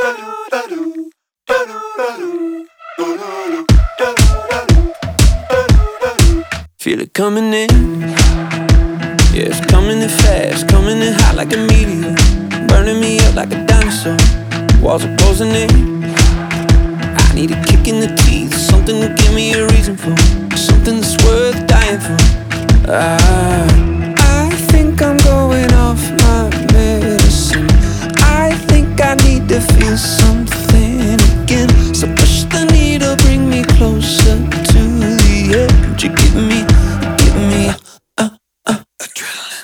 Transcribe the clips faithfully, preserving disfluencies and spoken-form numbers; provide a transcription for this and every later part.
Feel it coming in, yeah, it's coming in fast, coming in hot like a meteor, burning me up like a dinosaur. Walls are closing in. I need a kick in the teeth, something to give me a reason for, something that's worth dying for. I, I think I'm going off my medicine. I think I need to feel something again. So push the needle, bring me closer to the edge. You give me, give me uh, uh, adrenaline.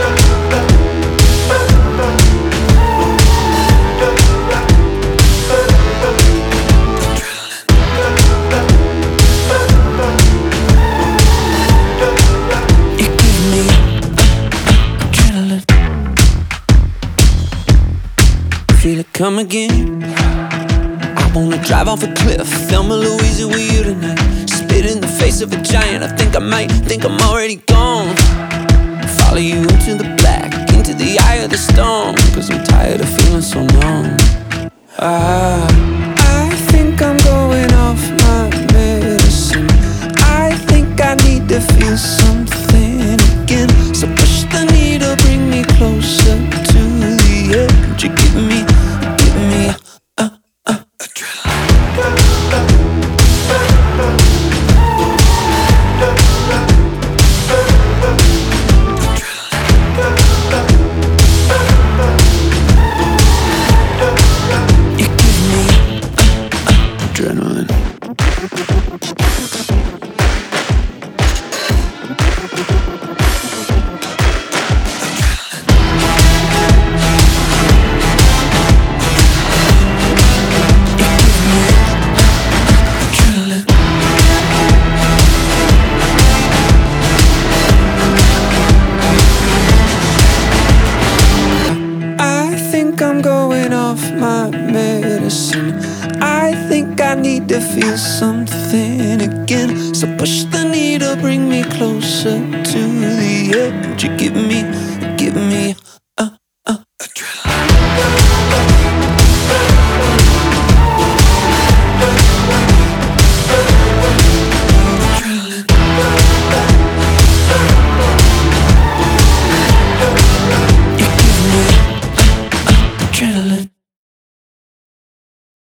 Feel it come again. I wanna drive off a cliff, Thelma Louise with you tonight. Spit in the face of a giant, I think I might, think I'm already gone. Follow you into the black, into the eye of the storm, cause I'm tired of feeling so numb. I, I think I'm going off my medicine. I think I need to feel something again. So push the needle, bring me closer to the edge. You give me, give me uh, uh, you give me uh, uh, adrenaline. I'm going off my medicine. I think I need to feel something again. So push the needle, bring me closer to the edge. You give me, give me